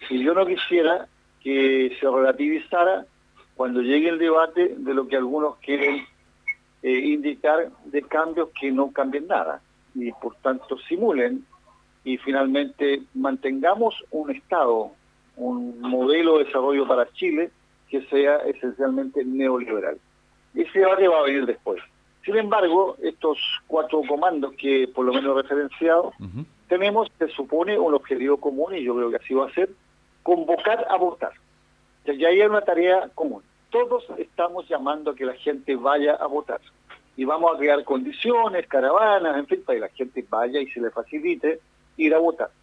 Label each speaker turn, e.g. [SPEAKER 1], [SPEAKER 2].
[SPEAKER 1] Y yo no quisiera que se relativizara cuando llegue el debate de lo que algunos quieren indicar de cambios que no cambien nada y por tanto simulen y finalmente mantengamos un Estado, un modelo de desarrollo para Chile que sea esencialmente neoliberal. Ese debate va a venir después. Sin embargo, estos 4 comandos que por lo menos he referenciado, tenemos, se supone, un objetivo común, y yo creo que así va a ser, convocar a votar. Ya hay una tarea común. Todos estamos llamando a que la gente vaya a votar. Y vamos a crear condiciones, caravanas, en fin, para que la gente vaya y se le facilite ir a votar.